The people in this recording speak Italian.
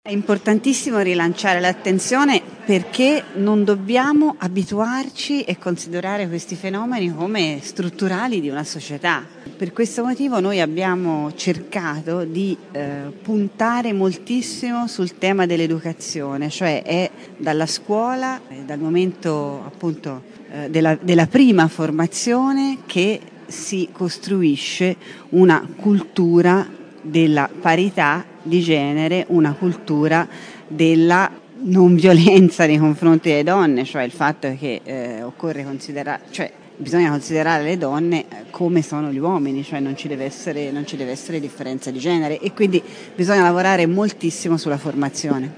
È importantissimo rilanciare l'attenzione perché non dobbiamo abituarci e considerare questi fenomeni come strutturali di una società. Per questo motivo noi abbiamo cercato di puntare moltissimo sul tema dell'educazione, cioè è dalla scuola, dal momento appunto della prima formazione che si costruisce una cultura della parità di genere, una cultura della non violenza nei confronti delle donne, cioè il fatto che occorre considerare, cioè bisogna considerare le donne come sono gli uomini, cioè non ci deve essere differenza di genere e quindi bisogna lavorare moltissimo sulla formazione.